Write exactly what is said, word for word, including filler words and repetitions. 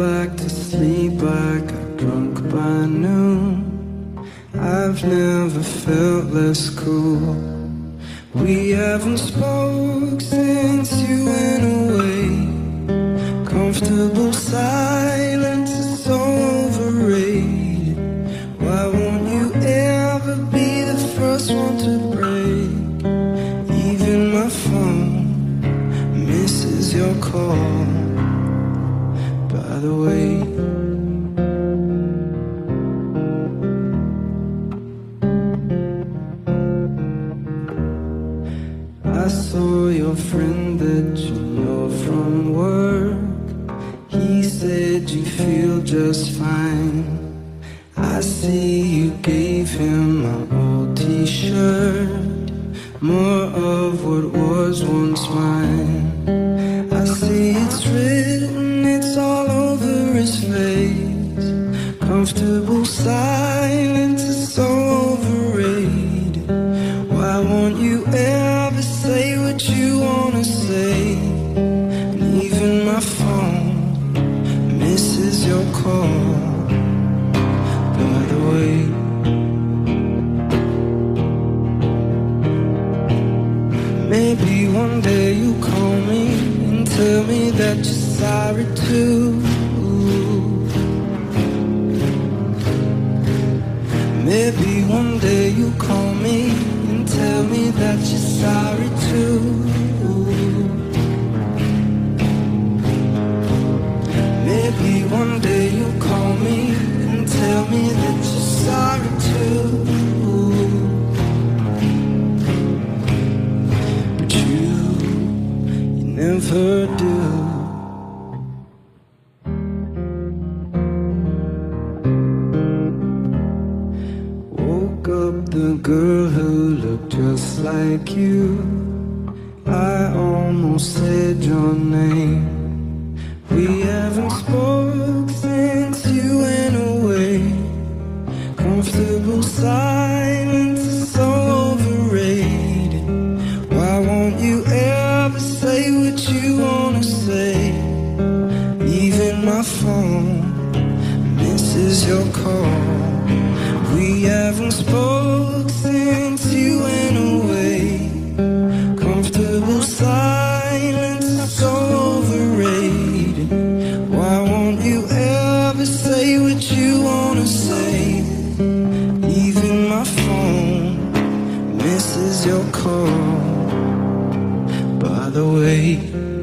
back to sleep, I got drunk by noon. I've never felt less cool. We haven't spoke since you went away. Comfortable silence is so overrated. Why won't you ever be the first one to break? Even my phone misses your call. By the way, I saw your friend that you know from work. He said you feel just fine. I see you gave him my old t-shirt, more of what was once mine. I see it's written, it's all over his face. Comfortable silence is so overrated. Why won't you ever say what you wanna say? And even my phone misses your call. By the way, maybe one day you call me and tell me that you're sorry too. Maybe one day you call me and tell me that you're sorry too. Maybe one day you call me and tell me that you're sorry too. But you, you never do. Woke up the girl who looked just like you. I almost said your name. We haven't spoke since you went away. Comfortable silence is so overrated. Why won't you ever say what you wanna say? Even my phone misses your call. We haven't spoke since you went away. Comfortable silence is so overrated. Why won't you ever say what you wanna say? Even my phone misses your call. By the way,